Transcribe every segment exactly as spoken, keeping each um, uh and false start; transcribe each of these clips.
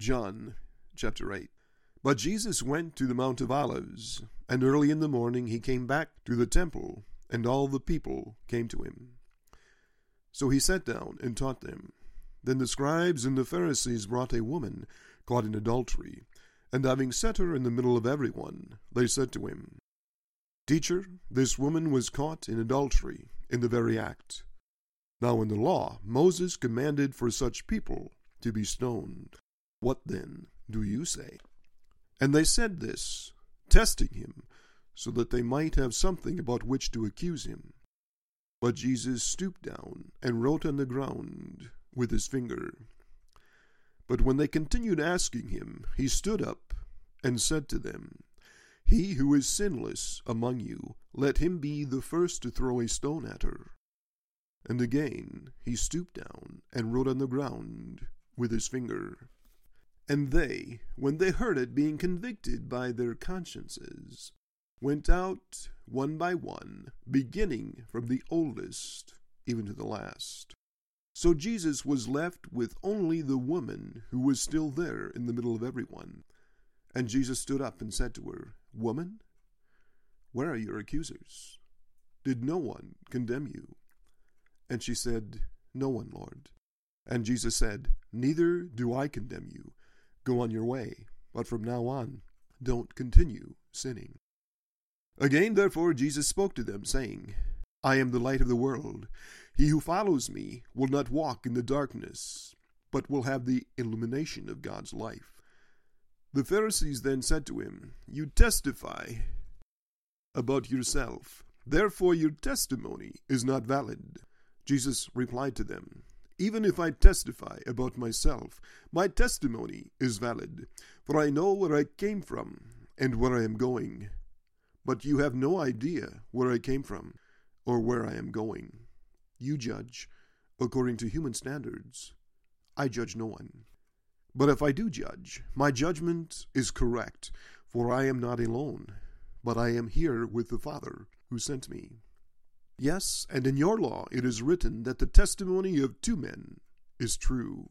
John chapter eight. But Jesus went to the Mount of Olives, and early in the morning he came back to the temple, and all the people came to him. So he sat down and taught them. Then the scribes and the Pharisees brought a woman caught in adultery, and having set her in the middle of everyone, they said to him, Teacher, this woman was caught in adultery in the very act. Now in the law Moses commanded for such people to be stoned. What then do you say? And they said this, testing him, so that they might have something about which to accuse him. But Jesus stooped down and wrote on the ground with his finger. But when they continued asking him, he stood up and said to them, He who is sinless among you, let him be the first to throw a stone at her. And again he stooped down and wrote on the ground with his finger. And they, when they heard it, being convicted by their consciences, went out one by one, beginning from the oldest even to the last. So Jesus was left with only the woman who was still there in the middle of everyone. And Jesus stood up and said to her, Woman, where are your accusers? Did no one condemn you? And she said, No one, Lord. And Jesus said, Neither do I condemn you. Go on your way, but from now on, don't continue sinning. Again, therefore, Jesus spoke to them, saying, I am the light of the world. He who follows me will not walk in the darkness, but will have the illumination of God's life. The Pharisees then said to him, You testify about yourself. Therefore your testimony is not valid. Jesus replied to them, Even if I testify about myself, my testimony is valid, for I know where I came from and where I am going. But you have no idea where I came from or where I am going. You judge according to human standards. I judge no one. But if I do judge, my judgment is correct, for I am not alone, but I am here with the Father who sent me. Yes, and in your law it is written that the testimony of two men is true.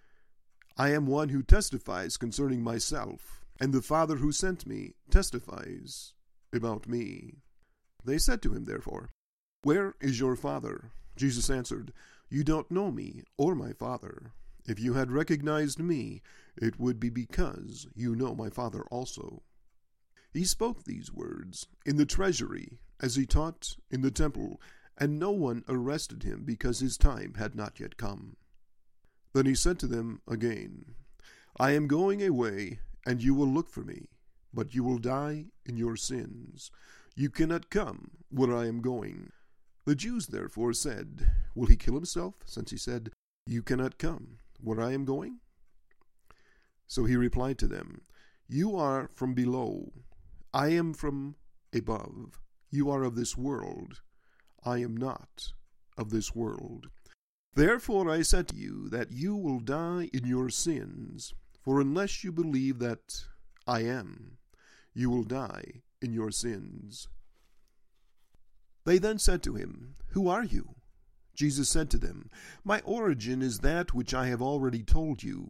I am one who testifies concerning myself, and the Father who sent me testifies about me. They said to him, therefore, Where is your Father? Jesus answered, You don't know me or my Father. If you had recognized me, it would be because you know my Father also. He spoke these words in the treasury as he taught in the temple, and no one arrested him because his time had not yet come. Then he said to them again, I am going away, and you will look for me, but you will die in your sins. You cannot come where I am going. The Jews therefore said, Will he kill himself, since he said, You cannot come where I am going? So he replied to them, You are from below, I am from above. You are of this world, I am not of this world. Therefore I said to you that you will die in your sins, for unless you believe that I am, you will die in your sins. They then said to him, Who are you? Jesus said to them, My origin is that which I have already told you.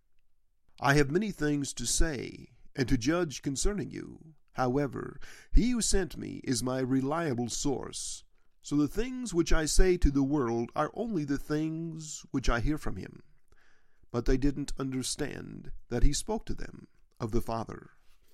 I have many things to say and to judge concerning you. However, he who sent me is my reliable source. So the things which I say to the world are only the things which I hear from him. But they didn't understand that he spoke to them of the Father.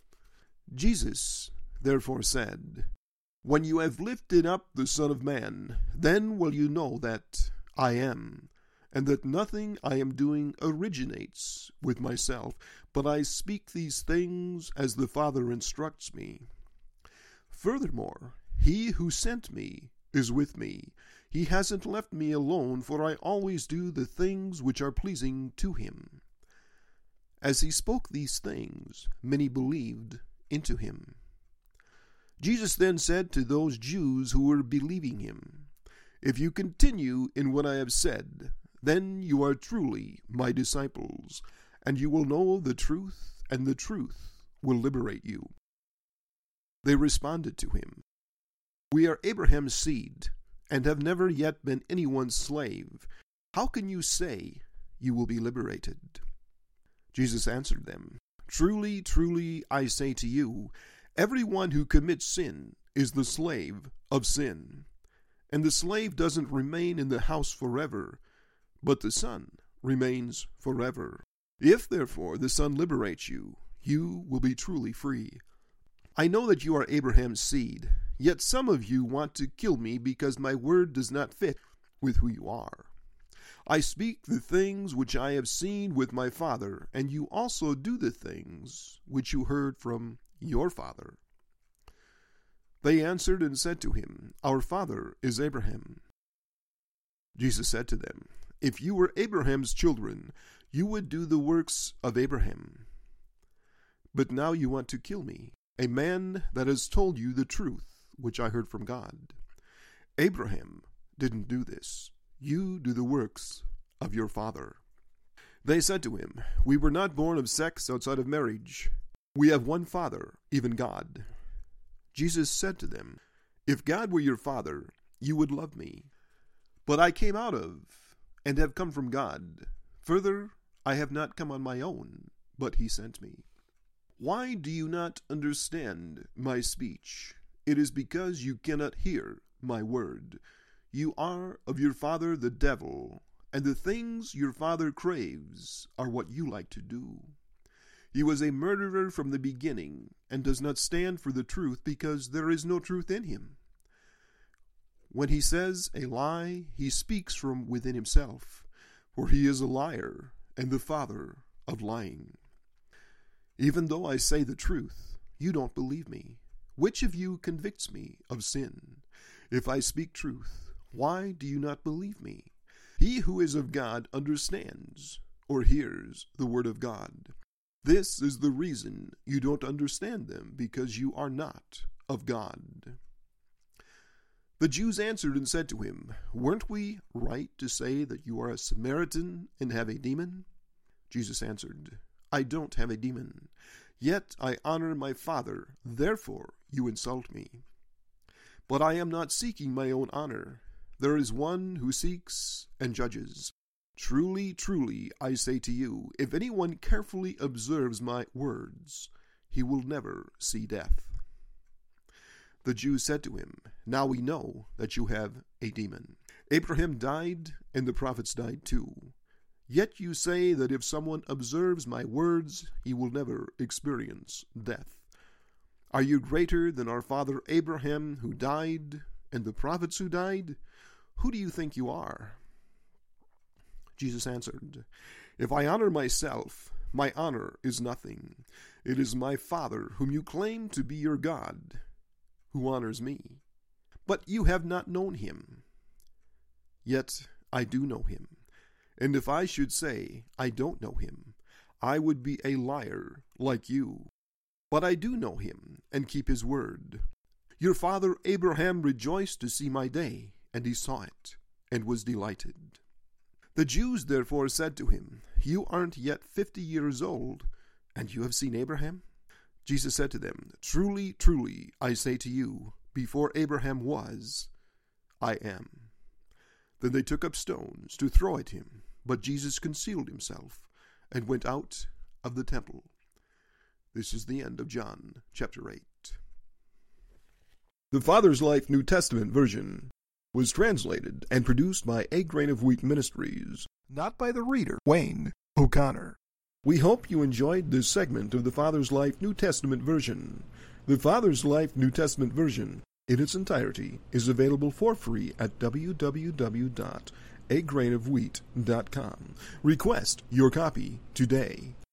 Jesus therefore said, When you have lifted up the Son of Man, then will you know that I am, and that nothing I am doing originates with myself, but I speak these things as the Father instructs me. Furthermore, he who sent me is with me. He hasn't left me alone, for I always do the things which are pleasing to him. As he spoke these things, many believed into him. Jesus then said to those Jews who were believing him, If you continue in what I have said, then you are truly my disciples, and you will know the truth, and the truth will liberate you. They responded to him, We are Abraham's seed, and have never yet been anyone's slave. How can you say you will be liberated? Jesus answered them, Truly, truly, I say to you, everyone who commits sin is the slave of sin. And the slave doesn't remain in the house forever, but the Son remains forever. If, therefore, the Son liberates you, you will be truly free. I know that you are Abraham's seed, yet some of you want to kill me because my word does not fit with who you are. I speak the things which I have seen with my father, and you also do the things which you heard from your father. They answered and said to him, Our father is Abraham. Jesus said to them, If you were Abraham's children, you would do the works of Abraham. But now you want to kill me, a man that has told you the truth, which I heard from God. Abraham didn't do this. You do the works of your father. They said to him, We were not born of sex outside of marriage. We have one Father, even God. Jesus said to them, If God were your Father, you would love me. But I came out of, and have come from God. Further, I have not come on my own, but he sent me. Why do you not understand my speech? It is because you cannot hear my word. You are of your father the devil, and the things your father craves are what you like to do. He was a murderer from the beginning, and does not stand for the truth, because there is no truth in him. When he says a lie, he speaks from within himself, for he is a liar, and the father of lying. Even though I say the truth, you don't believe me. Which of you convicts me of sin? If I speak truth, why do you not believe me? He who is of God understands, or hears, the word of God. This is the reason you don't understand them, because you are not of God. The Jews answered and said to him, Weren't we right to say that you are a Samaritan and have a demon? Jesus answered, I don't have a demon, yet I honor my Father, therefore you insult me. But I am not seeking my own honor. There is one who seeks and judges. Truly, truly, I say to you, if anyone carefully observes my words, he will never see death. The Jews said to him, Now we know that you have a demon. Abraham died, and the prophets died too. Yet you say that if someone observes my words, he will never experience death. Are you greater than our father Abraham, who died, and the prophets who died? Who do you think you are? Jesus answered, If I honor myself, my honor is nothing. It is my Father, whom you claim to be your God, who honors me. But you have not known him. Yet I do know him. And if I should say I don't know him, I would be a liar like you. But I do know him, and keep his word. Your father Abraham rejoiced to see my day, and he saw it, and was delighted. The Jews therefore said to him, You aren't yet fifty years old, and you have seen Abraham? Jesus said to them, Truly, truly, I say to you, before Abraham was, I am. Then they took up stones to throw at him, but Jesus concealed himself, and went out of the temple. This is the end of John chapter eight. The Father's Life New Testament version was translated and produced by A Grain of Wheat Ministries, not by the reader, Wayne O'Connor. We hope you enjoyed this segment of the Father's Life New Testament version. The Father's Life New Testament version, in its entirety, is available for free at w w w dot a grain of wheat dot com. Request your copy today.